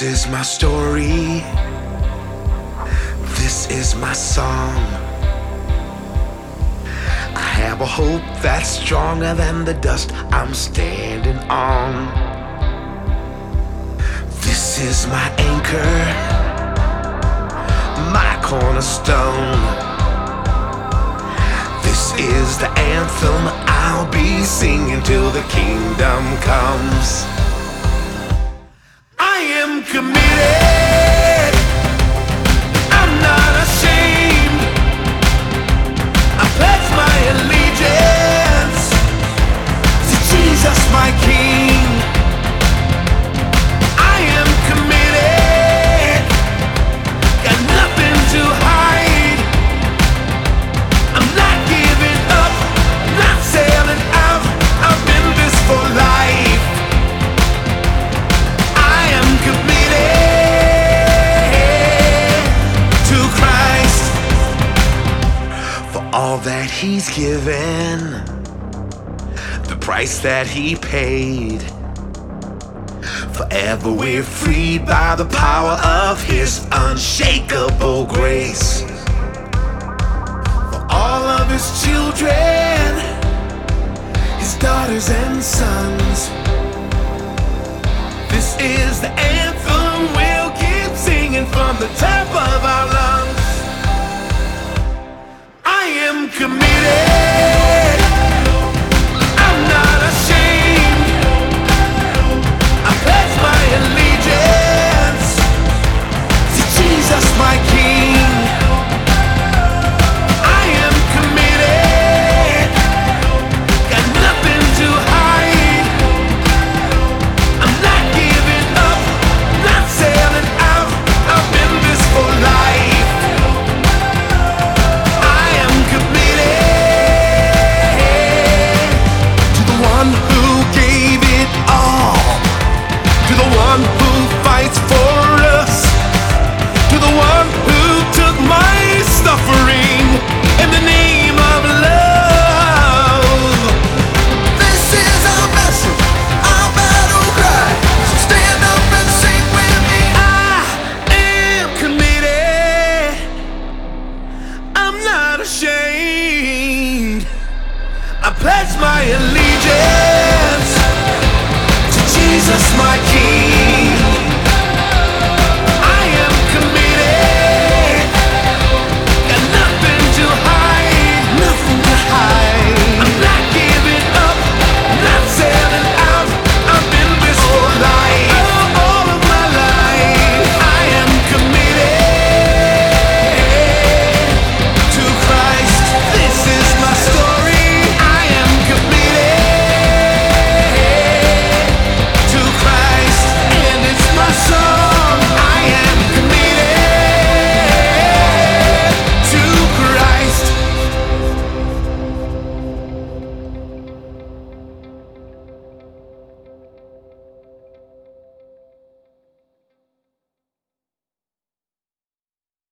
This is my story. This is my song. I have a hope that's stronger than the dust I'm standing on. This is my anchor, my cornerstone. This is the anthem I'll be singing till the kingdom comes. I am committed, I'm not ashamed. I pledge my allegiance to Jesus my King. I am committed, got nothing to hide. I'm not giving up, not selling out. I'm in this for life. I am committed to Christ, for all that He's given, the price that He paid. Forever we're freed by the power of His unshakable grace. For all of His children, His daughters and sons, this is the anthem we'll keep singing from the top of our lungs. I am committed, I'm not ashamed. I pledge my allegiance to Jesus my King. I am committed, got nothing to hide. I'm not giving up, not selling out. I'm in this for life. I am committed to the one who gave it all, to the one who fights for us, to the one who took my suffering in the name of love. This is our message, our battle cry. So stand up and sing with me. I am committed, I'm not ashamed. I pledge my allegiance to Jesus my King.